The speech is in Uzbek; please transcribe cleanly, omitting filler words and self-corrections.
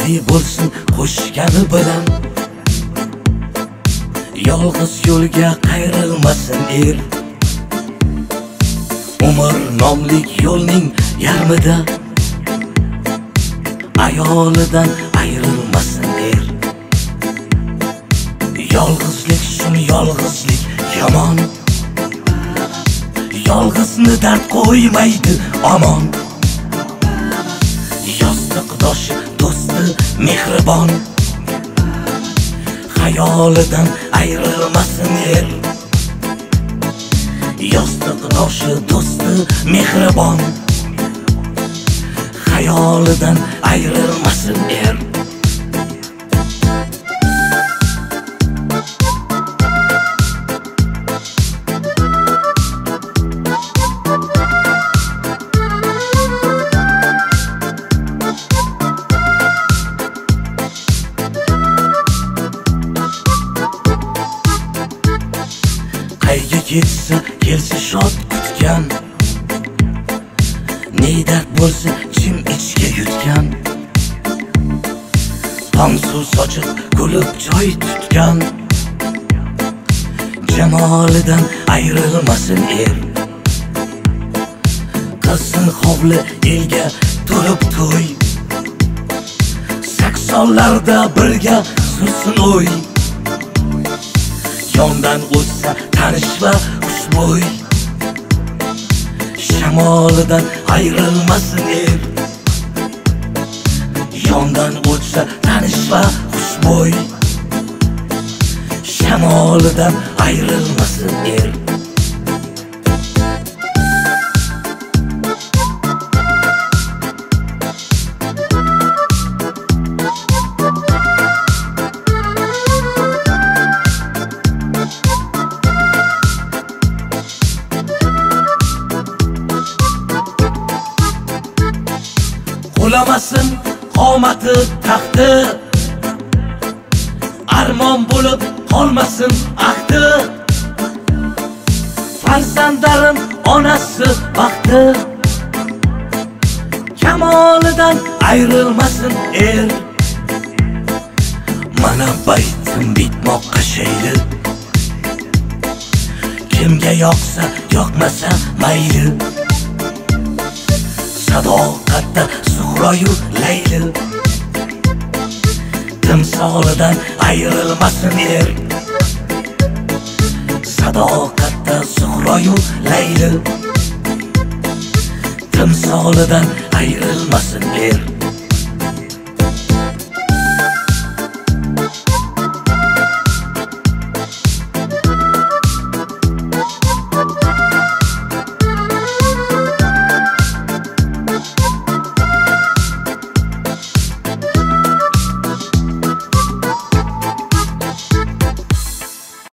baxtli bo'lsin qo'shgani bilan. Yolg'iz yo'lga qayrilmasin er. Umr nomlik yo'lning yarmida ayolidan ayrilmasin er. Yolg'izlik shun yolg'izlik yomon. Yolg'izni dard qo'ymaydi omon. Yostiqdoshi do'sti mehribon. Xayolidan ayrilmasin er. Yostiqdoshi do'sti mehribon. Xayolidan ayrilmasin er. Qayga ketsa kelsa shod kutgan, ne dard bo'lsa jim ichga yutgan. Tong suv sochib kulib joy tutgan. Jamolidan ayrilmasin er. Qilsin hovli elga to'lib to'y. Saksonlarda birga sursin o'y. Yondan o'tsa tanish va xushbo'y. Shamolidan ayrilmasin er. Yondan o'tsa tanish va xushbo'y. Shamolidan ayrilmasin er. Qulamasin qomati taxti, armon bo'lib qolmasin ahdi. Farzandlarim onasi baxti, kamolidan ayrilmasin er. Mana baytim bitmoqqa shayli, kimga yoqsa yoqmasa mayli. Sadoqatda Suhroyu Layli, timsolidan ayrilmasin er. Sadoqatda Suhroyu Layli, timsolidan ayrilmasin er.